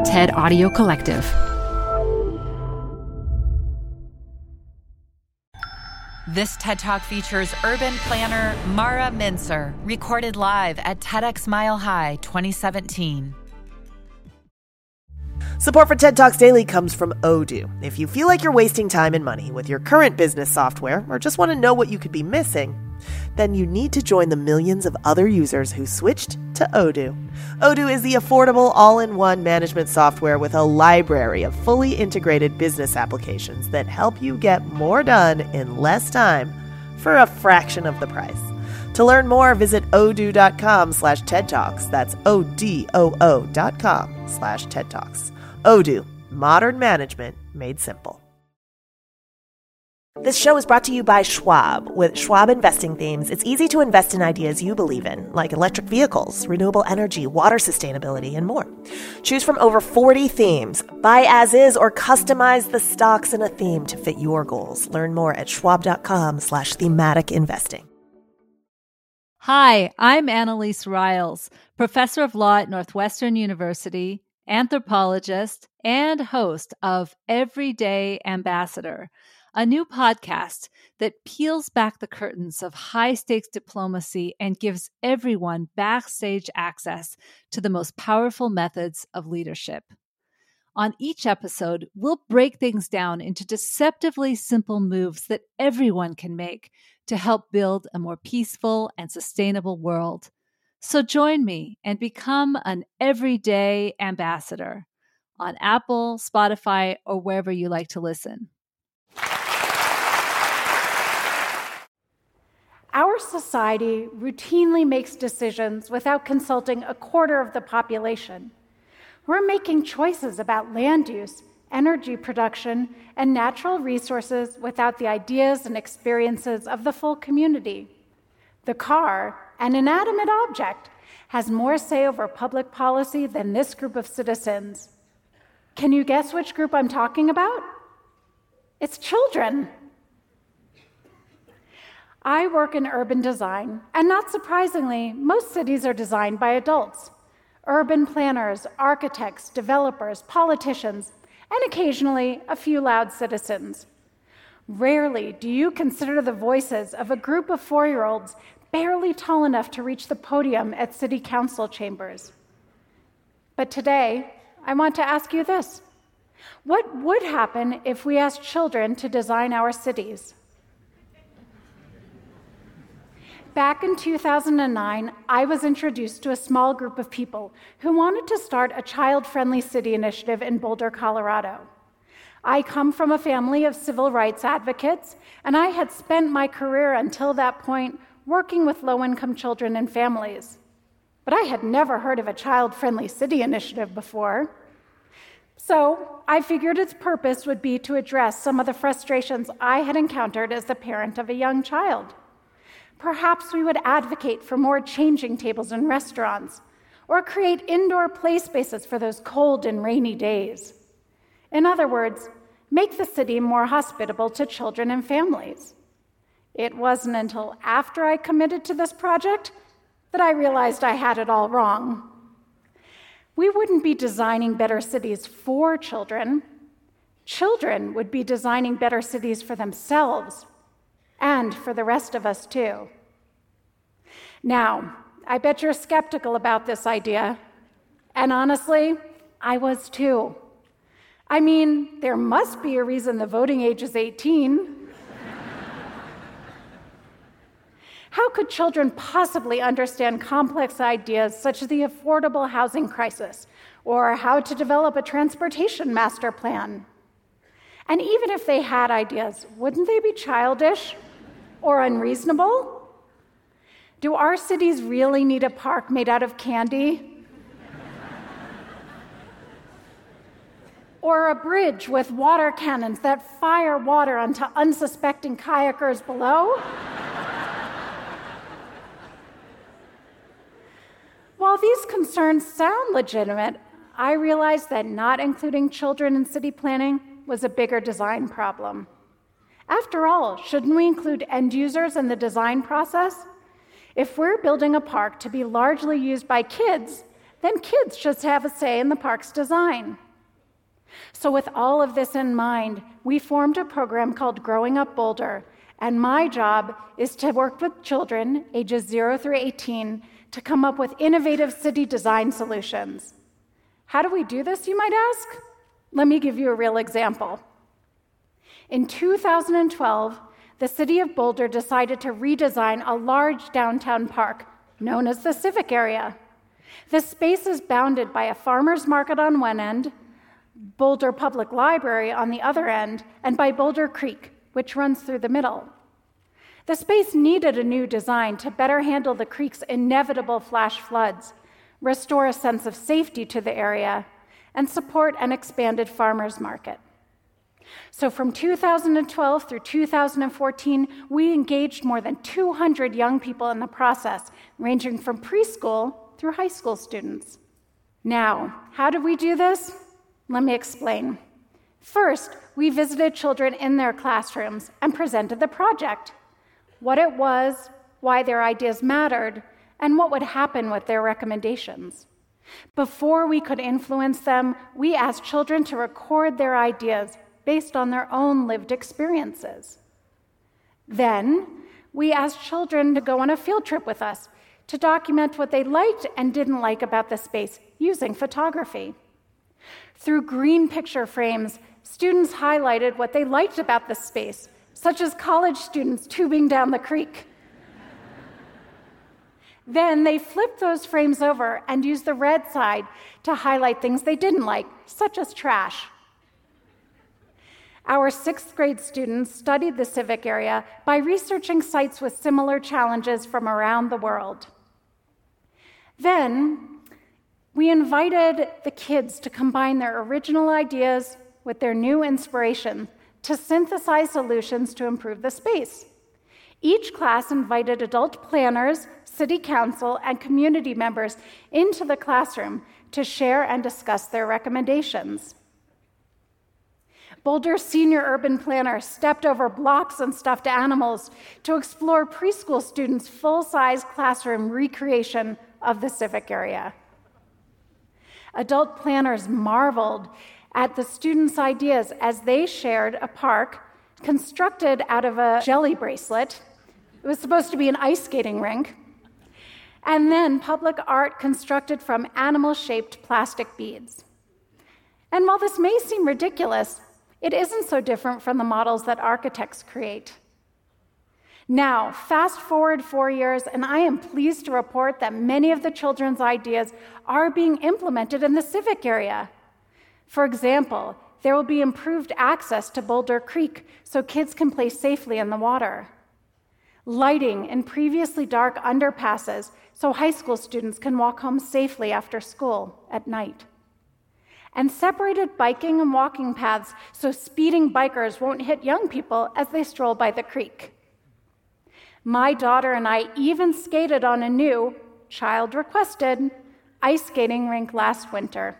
TED Audio Collective. This TED Talk features urban planner Mara Mincer, recorded live at TEDx Mile High 2017. Support for TED Talks Daily comes from Odoo. If you feel like you're wasting time and money with your current business software or just want to know what you could be missing, then you need to join the millions of other users who switched to Odoo. Odoo is the affordable all-in-one management software with a library of fully integrated business applications that help you get more done in less time for a fraction of the price. To learn more, visit odoo.com/TED Talks. That's ODOO.com/TED Talks. Odoo, modern management made simple. This show is brought to you by Schwab. With Schwab investing themes, it's easy to invest in ideas you believe in, like electric vehicles, renewable energy, water sustainability, and more. Choose from over 40 themes. Buy as is or customize the stocks in a theme to fit your goals. Learn more at schwab.com/thematic investing. Hi, I'm Annalise Riles, professor of law at Northwestern University, anthropologist, and host of Everyday Ambassador, a new podcast that peels back the curtains of high-stakes diplomacy and gives everyone backstage access to the most powerful methods of leadership. On each episode, we'll break things down into deceptively simple moves that everyone can make to help build a more peaceful and sustainable world. So join me and become an Everyday Ambassador on Apple, Spotify, or wherever you like to listen. Our society routinely makes decisions without consulting a quarter of the population. We're making choices about land use, energy production, and natural resources without the ideas and experiences of the full community. The car, an inanimate object, has more say over public policy than this group of citizens. Can you guess which group I'm talking about? It's children. I work in urban design, and not surprisingly, most cities are designed by adults. Urban planners, architects, developers, politicians, and occasionally a few loud citizens. Rarely do you consider the voices of a group of 4-year-olds barely tall enough to reach the podium at city council chambers. But today, I want to ask you this. What would happen if we asked children to design our cities? Back in 2009, I was introduced to a small group of people who wanted to start a child-friendly city initiative in Boulder, Colorado. I come from a family of civil rights advocates, and I had spent my career until that point working with low-income children and families. But I had never heard of a child-friendly city initiative before. So I figured its purpose would be to address some of the frustrations I had encountered as the parent of a young child. Perhaps we would advocate for more changing tables in restaurants, or create indoor play spaces for those cold and rainy days. In other words, make the city more hospitable to children and families. It wasn't until after I committed to this project that I realized I had it all wrong. We wouldn't be designing better cities for children. Children would be designing better cities for themselves, and for the rest of us too. Now, I bet you're skeptical about this idea, and honestly, I was too. I mean, there must be a reason the voting age is 18. How could children possibly understand complex ideas such as the affordable housing crisis, or how to develop a transportation master plan? And even if they had ideas, wouldn't they be childish or unreasonable? Do our cities really need a park made out of candy? Or a bridge with water cannons that fire water onto unsuspecting kayakers below? While these concerns sound legitimate, I realized that not including children in city planning was a bigger design problem. After all, shouldn't we include end users in the design process? If we're building a park to be largely used by kids, then kids should have a say in the park's design. So with all of this in mind, we formed a program called Growing Up Boulder, and my job is to work with children ages 0 through 18 to come up with innovative city design solutions. How do we do this, you might ask? Let me give you a real example. In 2012, the city of Boulder decided to redesign a large downtown park known as the Civic Area. The space is bounded by a farmer's market on one end, Boulder Public Library on the other end, and by Boulder Creek, which runs through the middle. The space needed a new design to better handle the creek's inevitable flash floods, restore a sense of safety to the area, and support an expanded farmer's market. So from 2012 through 2014, we engaged more than 200 young people in the process, ranging from preschool through high school students. Now, how did we do this? Let me explain. First, we visited children in their classrooms and presented the project, what it was, why their ideas mattered, and what would happen with their recommendations. Before we could influence them, we asked children to record their ideas based on their own lived experiences. Then, we asked children to go on a field trip with us to document what they liked and didn't like about the space using photography. Through green picture frames, students highlighted what they liked about the space, such as college students tubing down the creek. Then they flipped those frames over and used the red side to highlight things they didn't like, such as trash. Our 6th grade students studied the Civic Area by researching sites with similar challenges from around the world. Then, we invited the kids to combine their original ideas with their new inspiration to synthesize solutions to improve the space. Each class invited adult planners, city council, and community members into the classroom to share and discuss their recommendations. Boulder's senior urban planner stepped over blocks and stuffed animals to explore preschool students' full-size classroom recreation of the Civic Area. Adult planners marveled at the students' ideas as they shared a park constructed out of a jelly bracelet. It was supposed to be an ice skating rink. And then public art constructed from animal-shaped plastic beads. And while this may seem ridiculous, it isn't so different from the models that architects create. Now, fast forward 4 years, and I am pleased to report that many of the children's ideas are being implemented in the Civic Area. For example, there will be improved access to Boulder Creek so kids can play safely in the water. Lighting in previously dark underpasses so high school students can walk home safely after school at night. And separated biking and walking paths so speeding bikers won't hit young people as they stroll by the creek. My daughter and I even skated on a new, child-requested, ice skating rink last winter.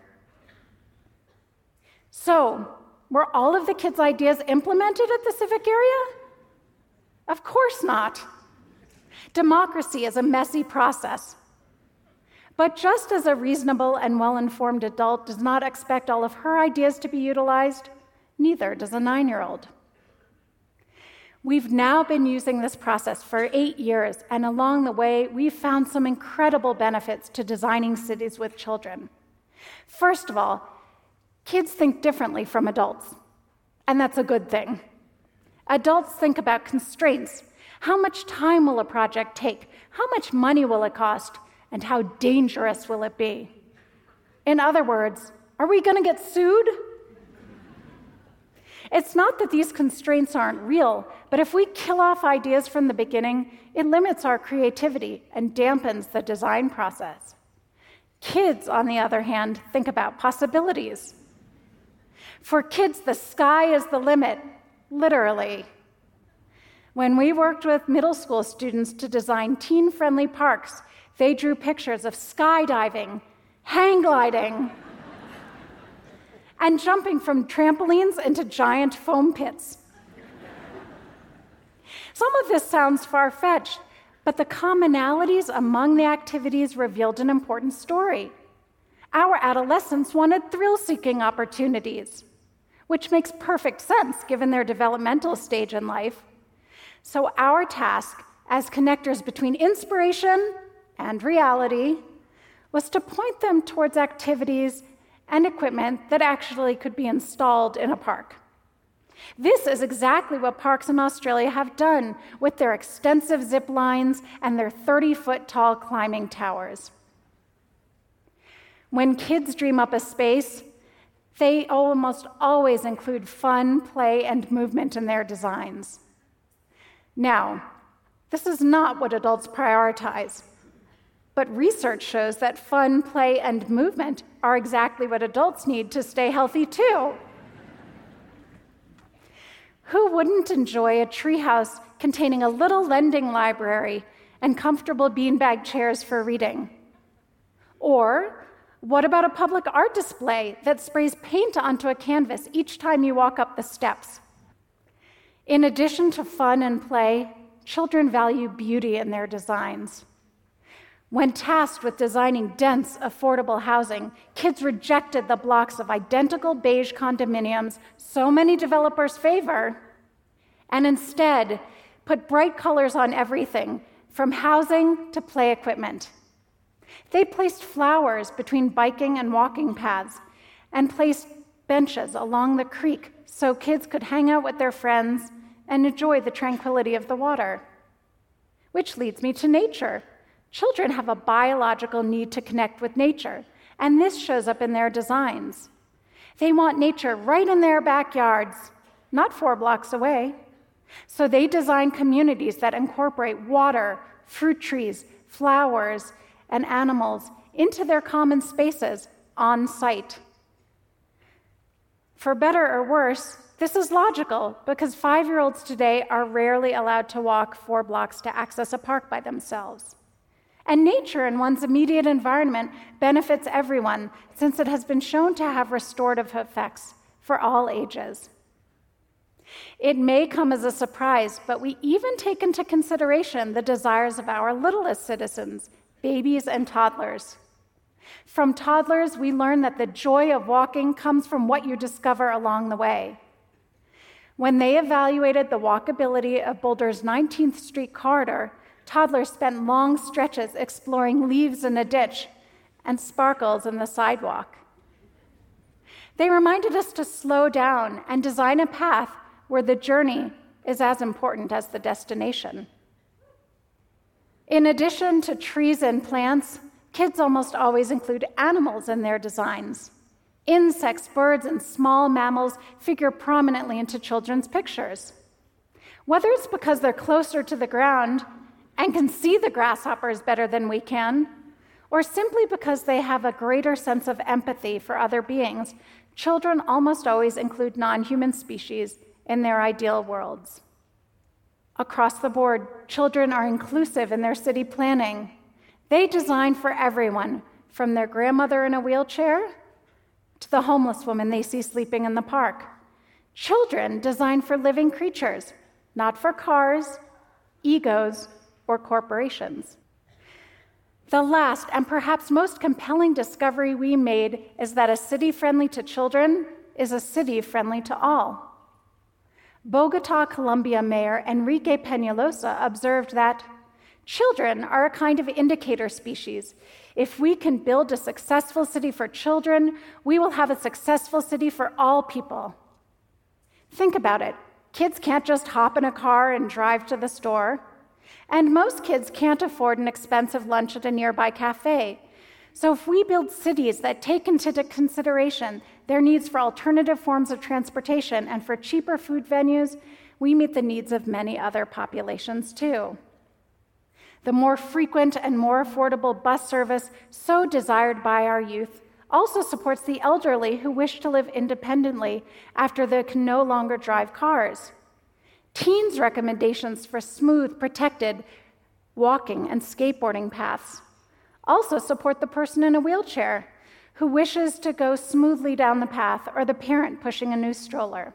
So, were all of the kids' ideas implemented at the Civic Area? Of course not. Democracy is a messy process. But just as a reasonable and well-informed adult does not expect all of her ideas to be utilized, neither does a 9-year-old. We've now been using this process for 8 years, and along the way, we've found some incredible benefits to designing cities with children. First of all, kids think differently from adults, and that's a good thing. Adults think about constraints. How much time will a project take? How much money will it cost? And how dangerous will it be? In other words, are we going to get sued? It's not that these constraints aren't real, but if we kill off ideas from the beginning, it limits our creativity and dampens the design process. Kids, on the other hand, think about possibilities. For kids, the sky is the limit, literally. When we worked with middle school students to design teen-friendly parks, they drew pictures of skydiving, hang gliding, and jumping from trampolines into giant foam pits. Some of this sounds far-fetched, but the commonalities among the activities revealed an important story. Our adolescents wanted thrill-seeking opportunities, which makes perfect sense given their developmental stage in life. So our task as connectors between inspiration and reality was to point them towards activities and equipment that actually could be installed in a park. This is exactly what parks in Australia have done with their extensive zip lines and their 30-foot tall climbing towers. When kids dream up a space, they almost always include fun, play, and movement in their designs. Now, this is not what adults prioritize, but research shows that fun, play, and movement are exactly what adults need to stay healthy too. Who wouldn't enjoy a treehouse containing a little lending library and comfortable beanbag chairs for reading? Or what about a public art display that sprays paint onto a canvas each time you walk up the steps? In addition to fun and play, children value beauty in their designs. When tasked with designing dense, affordable housing, kids rejected the blocks of identical beige condominiums so many developers favor, and instead put bright colors on everything, from housing to play equipment. They placed flowers between biking and walking paths and placed benches along the creek so kids could hang out with their friends and enjoy the tranquility of the water. Which leads me to nature. Children have a biological need to connect with nature, and this shows up in their designs. They want nature right in their backyards, not 4 blocks away. So they design communities that incorporate water, fruit trees, flowers, and animals into their common spaces on site. For better or worse, this is logical because 5-year-olds today are rarely allowed to walk 4 blocks to access a park by themselves. And nature in one's immediate environment benefits everyone, since it has been shown to have restorative effects for all ages. It may come as a surprise, but we even take into consideration the desires of our littlest citizens, babies and toddlers. From toddlers, we learn that the joy of walking comes from what you discover along the way. When they evaluated the walkability of Boulder's 19th Street corridor, toddlers spent long stretches exploring leaves in a ditch and sparkles in the sidewalk. They reminded us to slow down and design a path where the journey is as important as the destination. In addition to trees and plants, kids almost always include animals in their designs. Insects, birds, and small mammals figure prominently into children's pictures. Whether it's because they're closer to the ground and can see the grasshoppers better than we can, or simply because they have a greater sense of empathy for other beings, children almost always include non-human species in their ideal worlds. Across the board, children are inclusive in their city planning. They design for everyone, from their grandmother in a wheelchair to the homeless woman they see sleeping in the park. Children design for living creatures, not for cars, egos, or corporations. The last and perhaps most compelling discovery we made is that a city friendly to children is a city friendly to all. Bogota, Colombia Mayor Enrique Peñalosa observed that children are a kind of indicator species. If we can build a successful city for children, we will have a successful city for all people. Think about it. Kids can't just hop in a car and drive to the store. And most kids can't afford an expensive lunch at a nearby cafe. So if we build cities that take into consideration their needs for alternative forms of transportation and for cheaper food venues, we meet the needs of many other populations too. The more frequent and more affordable bus service, so desired by our youth, also supports the elderly who wish to live independently after they can no longer drive cars. Teens' recommendations for smooth, protected walking and skateboarding paths also support the person in a wheelchair who wishes to go smoothly down the path, or the parent pushing a new stroller.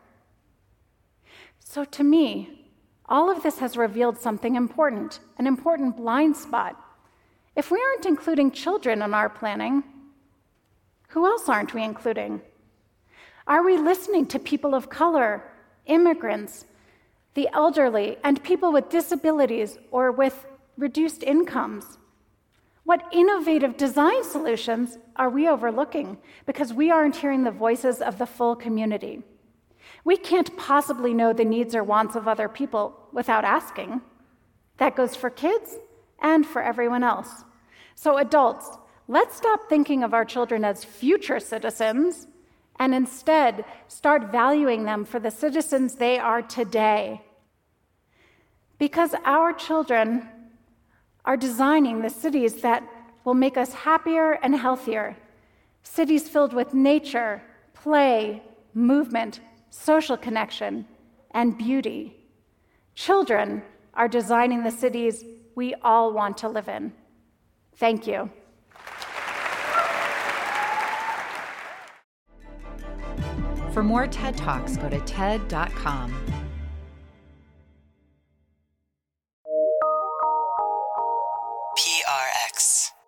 So to me, all of this has revealed something important, an important blind spot. If we aren't including children in our planning, Who else aren't we including? Are we listening to people of color, immigrants, the elderly, and people with disabilities or with reduced incomes? What innovative design solutions are we overlooking because we aren't hearing the voices of the full community? We can't possibly know the needs or wants of other people without asking. That goes for kids and for everyone else. So adults, let's stop thinking of our children as future citizens and instead start valuing them for the citizens they are today. Because our children are designing the cities that will make us happier and healthier, cities filled with nature, play, movement, social connection, and beauty. Children are designing the cities we all want to live in. Thank you. For more TED Talks, go to TED.com. PRX.